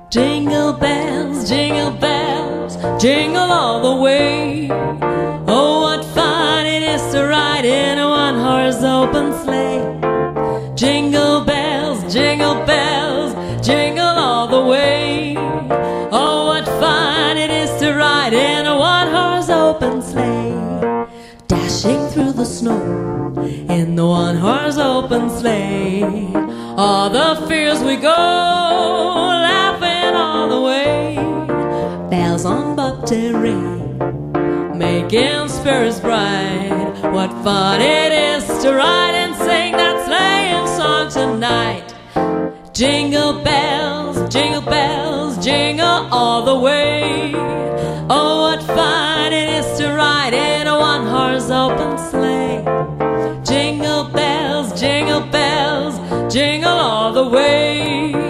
jingle bells, jingle all the way. Oh, what fun it is to ride in a one-horse open sleigh. Jingle bells, jingle all the way. Oh, what fun it is to ride in a one-horse open sleigh. Dashing through the snow in the one-horse open sleigh. All the fields we go, laughing all the way. Bells on bobtail ring, making spirits bright. What fun it is to ride and sing that sleighing song tonight. Jingle bells, jingle all the way. Oh, what fun it is to ride in a one-horse open sleigh. Jingle bells, jingle all the way.